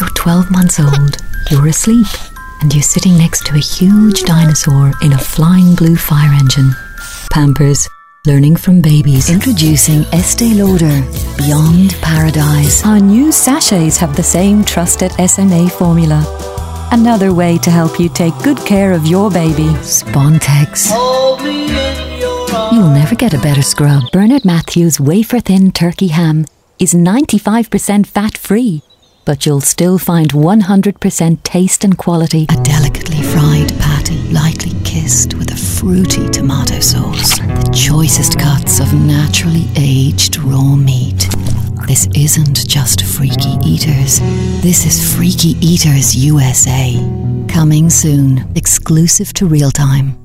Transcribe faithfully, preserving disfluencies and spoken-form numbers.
You're twelve months old, you're asleep, and you're sitting next to a huge dinosaur in a flying blue fire engine. Pampers, learning from babies. Introducing Estee Lauder Beyond Paradise. Our new sachets have the same trusted S M A formula. Another way to help you take good care of your baby. Spontex. You'll never get a better scrub. Bernard Matthews wafer-thin turkey ham is ninety-five percent fat-free, but you'll still find one hundred percent taste and quality. A delicately fried patty, lightly kissed with a fruity tomato sauce. The choicest cuts of naturally aged raw meat. This isn't just Freaky Eaters. This is Freaky Eaters U S A. Coming soon, exclusive to Real Time.